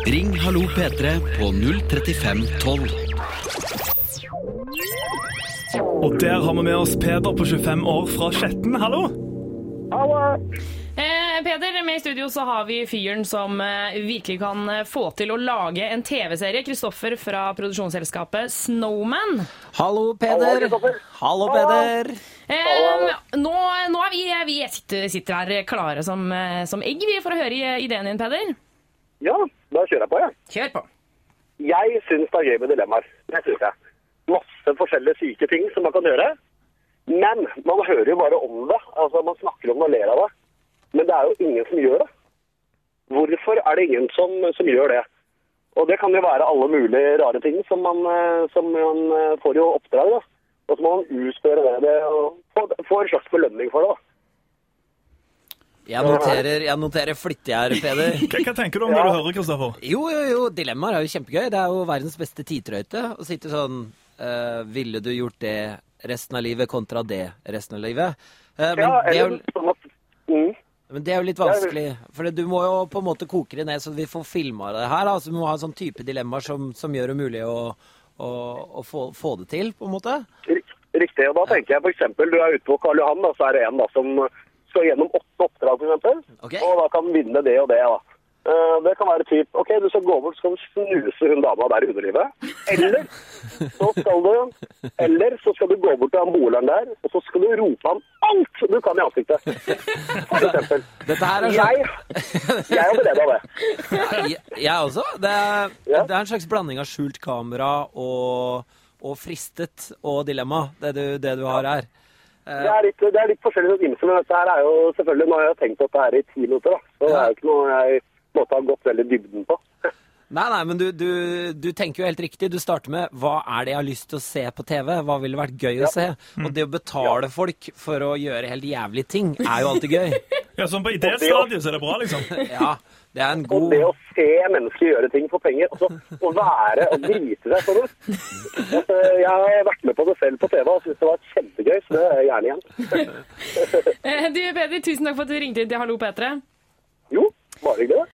Ring Hallo P3 på 03512. Og der har vi med oss Peder på 25 år fra Skjetten. Hallo! Hallo! Peder, med i studio så har vi fyren som virkelig kan få til å lage en TV-serie. Kristoffer fra produksjonsselskapet Snowman. Hallo, Peder. Hallo, Peder. Nå er vi sitter her klare som egg for å høre ideen din, Peder. Ja, da kjører jeg på, ja. Kjør på. Jeg synes det er gøy med dilemmaer. Det synes jeg. Masse forskjellige syke ting som man kan gjøre. Men man hører jo bare om det. Altså, man snakker om det og ler av det. Men det er jo ingen som gjør det. Hvorfor er det ingen som gjør det? Og det kan jo være alle mulige rare ting som man får jo oppdrag, da. Og så må man utføre det og få en slags belønning for det, da. Jeg noterer flittig her, Peder. Hva tenker du om når du hører, Kristoffer? Jo, dilemmaer er jo kjempegøy. Det er jo verdens beste tidtrøyte å sitte sånn, ville du gjort det resten av livet kontra det resten av livet? Men det er jo litt vanskelig, for du må jo på en måte koke det ned så vi får filmet det her. Altså, vi må ha en sånn type dilemmaer som gjør det mulig å få det til, på en måte. Riktig, og da tenker jeg for eksempel, du er ute på Karl Johan, da, så er det en da som skal gjennom 8 oppdrag, for eksempel, okay. Og da kan vinne det og det, da. Det kan være typ, ok, du skal gå bort, så skal du snuse hun dama der i underlivet, eller så skal du gå bort til han boleren der, og så skal du rope ham alt du kan i ansiktet. For eksempel. Dette her er jeg er beredd av det. Jeg også. Det er en slags blanding av skjult kamera og fristet og dilemma, det du har her. Det er litt forskjellig som innser, men dette her er jo selvfølgelig, nå har jeg tenkt på dette her i 10 minutter, da. Så det er jo ikke noe jeg måtte ha gått veldig dybden på. Nei, men du tenker jo helt riktig. Du starter med, hva er det jeg har lyst til å se på TV? Hva ville vært gøy å se? Og det å betale folk for å gjøre helt jævlige ting er jo alltid gøy. Ja, sånn på idéstadiet så er det bra, liksom. Ja, det er en god... Og det å se mennesker gjøre ting for penger, altså å være og drite deg sånn. Jeg har vært med på det selv på TV og synes det var kjempegøy, så det er jeg gjerne igjen. Du, Peder, tusen takk for at du ringte inn til Hallo P3. Jo, bare hyggelig.